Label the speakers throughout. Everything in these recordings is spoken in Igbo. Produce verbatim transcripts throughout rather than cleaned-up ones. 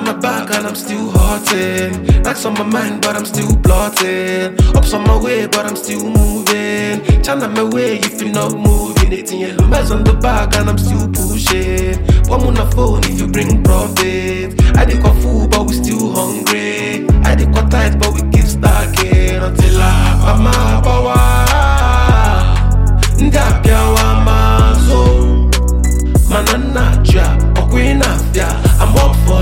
Speaker 1: my back and I'm still hurting. Racks on my mind but I'm still plotting. Ups on my way but I'm still moving. China my way if you're not moving. eighteen yellow miles on the back and I'm still pushing. One on the phone if you bring profit. I did got food but we still hungry. I did got tight but we keep stacking. Until I have my power. Ndapia wa mazo. Manana ja, queen afia, I'm up for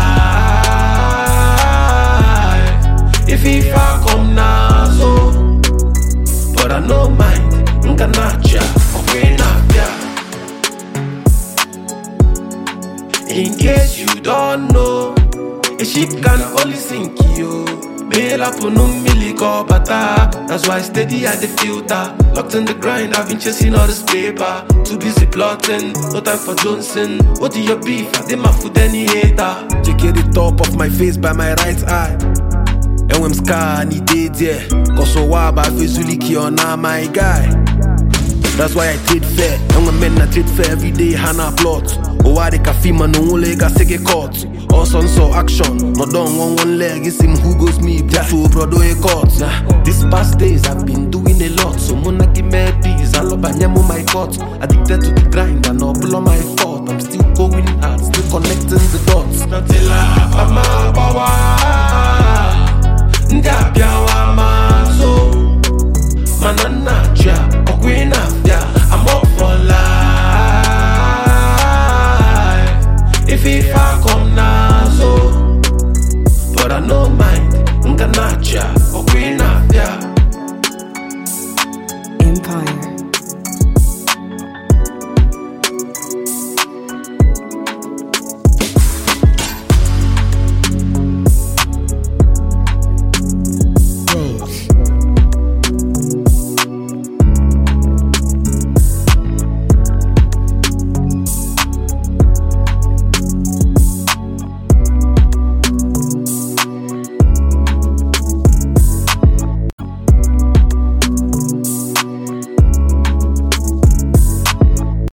Speaker 1: life. If if I come now, so, but I no mind, nganacha, queen afia. In case you don't know, a ship can only sink you. Bail up on umbilical bata. That's why steady at the filter. Locked in the grind, I've been chasing all this paper. Too busy plotting, no time for Johnson. What do you beef? I did my food any hater. Take the top of my face by my right eye. And when scar ni dead yeah. Cause so why I feel Zuliki on my guy. That's why I trade fair. And when men I trade fair every day, Hannah plot. Oh, why they cafe man no leg I take a cut. All sons so action, not done one one leg. It's him who goes me, so brother a cut. Nah, these past days I've been doing a lot. So mona give me peace, I love on my cut. Addicted to the grind and all blow my fault. I'm still going hard, still connecting the dots. Until I